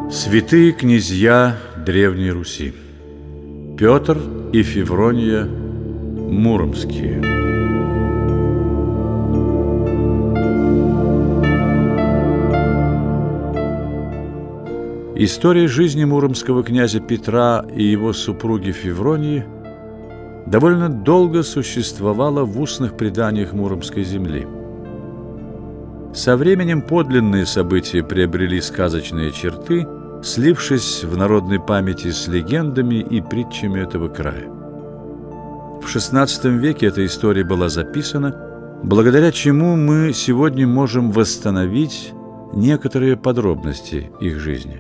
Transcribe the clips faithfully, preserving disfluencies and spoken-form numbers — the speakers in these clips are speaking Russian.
Святые князья Древней Руси. Петр и Феврония Муромские. История жизни муромского князя Петра и его супруги Февронии довольно долго существовала в устных преданиях Муромской земли. Со временем подлинные события приобрели сказочные черты, слившись в народной памяти с легендами и притчами этого края. В шестнадцатом веке эта история была записана, благодаря чему мы сегодня можем восстановить некоторые подробности их жизни.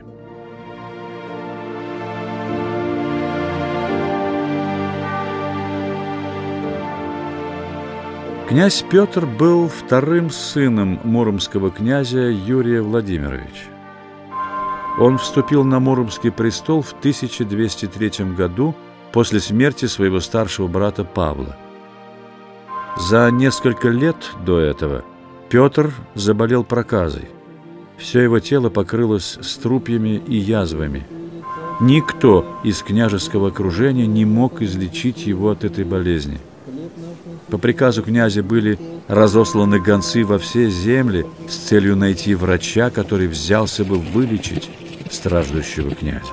Князь Петр был вторым сыном муромского князя Юрия Владимировича. Он вступил на Муромский престол в тысяча двести третьем году после смерти своего старшего брата Павла. За несколько лет до этого Петр заболел проказой. Все его тело покрылось струпьями и язвами. Никто из княжеского окружения не мог излечить его от этой болезни. По приказу князя были разосланы гонцы во все земли с целью найти врача, который взялся бы вылечить страждущего князя.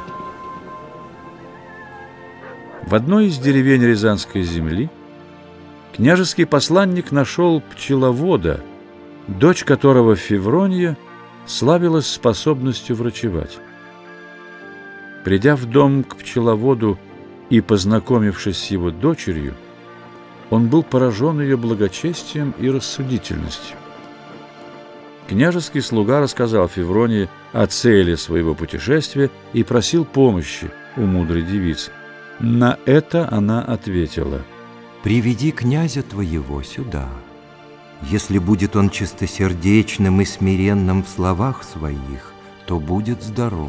В одной из деревень Рязанской земли княжеский посланник нашел пчеловода, дочь которого Феврония славилась способностью врачевать. Придя в дом к пчеловоду и познакомившись с его дочерью, он был поражен ее благочестием и рассудительностью. Княжеский слуга рассказал Февронии о цели своего путешествия и просил помощи у мудрой девицы. На это она ответила: «Приведи князя твоего сюда. Если будет он чистосердечным и смиренным в словах своих, то будет здоров».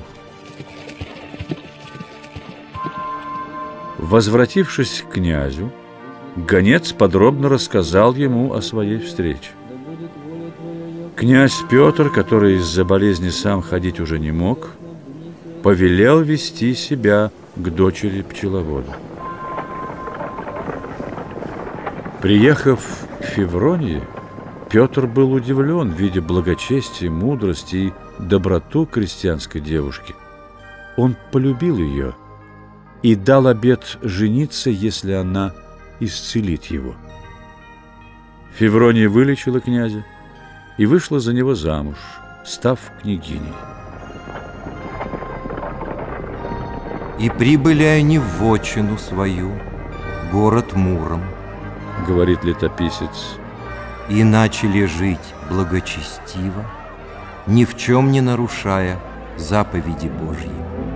Возвратившись к князю, гонец подробно рассказал ему о своей встрече. Князь Петр, который из-за болезни сам ходить уже не мог, повелел вести себя к дочери пчеловода. Приехав к Февронии, Петр был удивлен, видя благочестие, мудрость и доброту крестьянской девушки. Он полюбил ее и дал обет жениться, если она исцелит его. Феврония вылечила князя и вышла за него замуж, став княгиней. «И прибыли они в вотчину свою, город Муром, — говорит летописец, — и начали жить благочестиво, ни в чем не нарушая заповеди Божьи».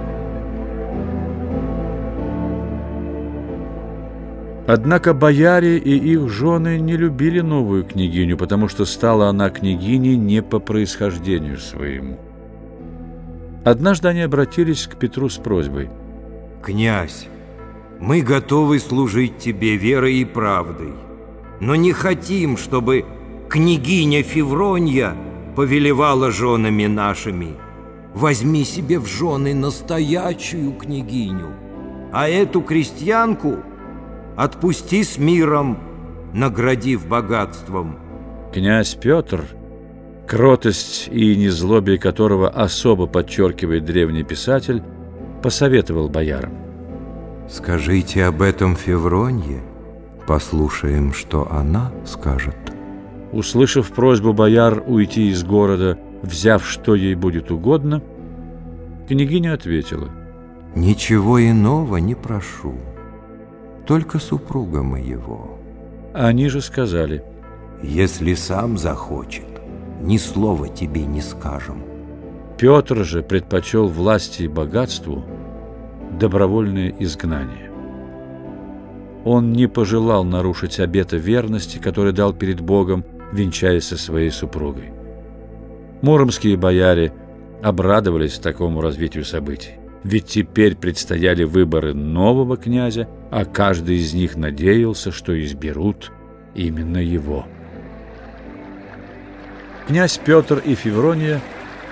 Однако бояре и их жены не любили новую княгиню, потому что стала она княгиней не по происхождению своему. Однажды они обратились к Петру с просьбой: «Князь, мы готовы служить тебе верой и правдой, но не хотим, чтобы княгиня Феврония повелевала женами нашими. Возьми себе в жены настоящую княгиню, а эту крестьянку отпусти с миром, наградив богатством». Князь Петр, кротость и незлобие которого особо подчеркивает древний писатель, посоветовал боярам: «Скажите об этом Февронье, послушаем, что она скажет». Услышав просьбу бояр уйти из города, взяв, что ей будет угодно, княгиня ответила: «Ничего иного не прошу, только супруга моего». Они же сказали: «Если сам захочет, ни слова тебе не скажем». Петр же предпочел власти и богатству добровольное изгнание. Он не пожелал нарушить обета верности, который дал перед Богом, венчаясь со своей супругой. Муромские бояре обрадовались такому развитию событий, ведь теперь предстояли выборы нового князя, а каждый из них надеялся, что изберут именно его. Князь Петр и Феврония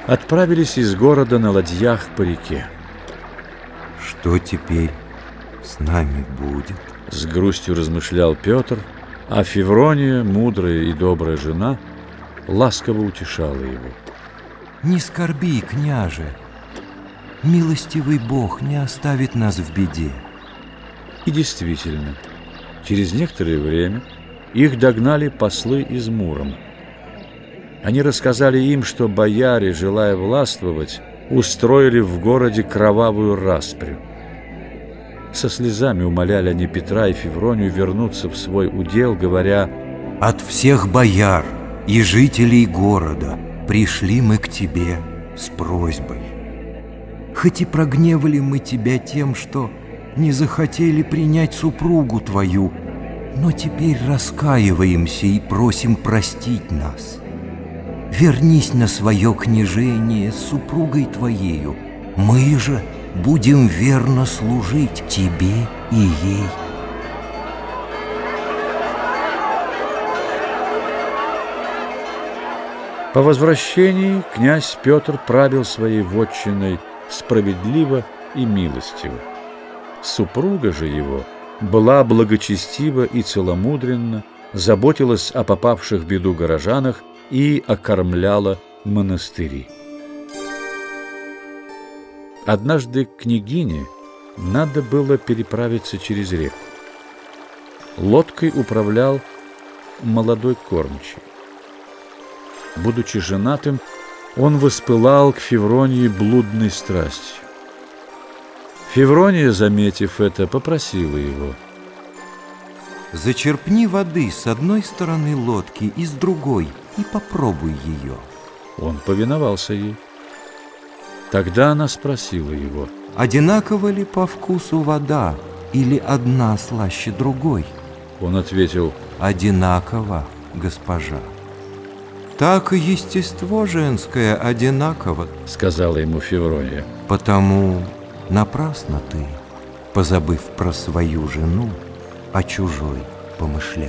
отправились из города на ладьях по реке. Что теперь с нами будет? С грустью размышлял Петр, а Феврония, мудрая и добрая жена, ласково утешала его. Не скорби, княже, милостивый Бог не оставит нас в беде. И действительно, через некоторое время их догнали послы из Мурома. Они рассказали им, что бояре, желая властвовать, устроили в городе кровавую распрю. Со слезами умоляли они Петра и Февронию вернуться в свой удел, говоря: «От всех бояр и жителей города пришли мы к тебе с просьбой. Хоть и прогневали мы тебя тем, что не захотели принять супругу твою, но теперь раскаиваемся и просим простить нас. Вернись на свое княжение с супругой твоею, мы же будем верно служить тебе и ей». По возвращении князь Петр правил своей вотчиной справедливо и милостиво. Супруга же его была благочестива и целомудренна, заботилась о попавших в беду горожанах и окормляла монастыри. Однажды княгине надо было переправиться через реку. Лодкой управлял молодой кормчий. Будучи женатым, он воспылал к Февронии блудной страстью. Феврония, заметив это, попросила его: «Зачерпни воды с одной стороны лодки и с другой, и попробуй ее». Он повиновался ей. Тогда она спросила его: «Одинакова ли по вкусу вода, или одна слаще другой?» Он ответил: «Одинаково, госпожа». «Так и естество женское одинаково», — сказала ему Феврония. «Потому напрасно ты, позабыв про свою жену, о чужой помышляешь».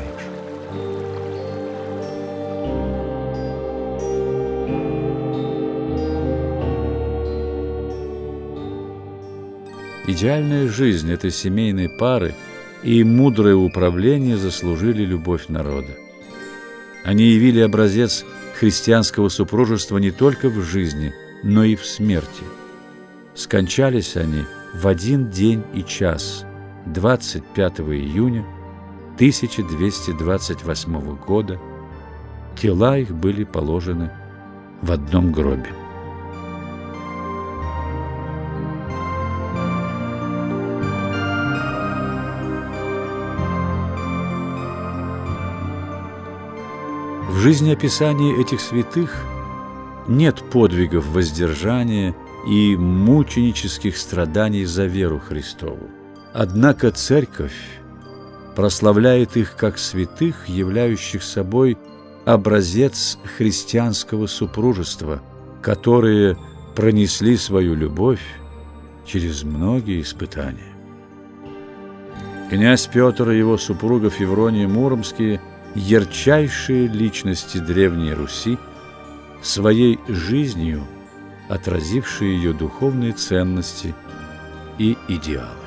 Идеальная жизнь этой семейной пары и мудрое управление заслужили любовь народа. Они явили образец христианского супружества не только в жизни, но и в смерти. Скончались они в один день и час, двадцать пятого июня тысяча двести двадцать восьмого года. Тела их были положены в одном гробе. В жизнеописании этих святых нет подвигов воздержания и мученических страданий за веру Христову. Однако Церковь прославляет их как святых, являющих собой образец христианского супружества, которые пронесли свою любовь через многие испытания. Князь Петр и его супруга Феврония Муромские – ярчайшие личности Древней Руси, своей жизнью отразившие ее духовные ценности и идеалы.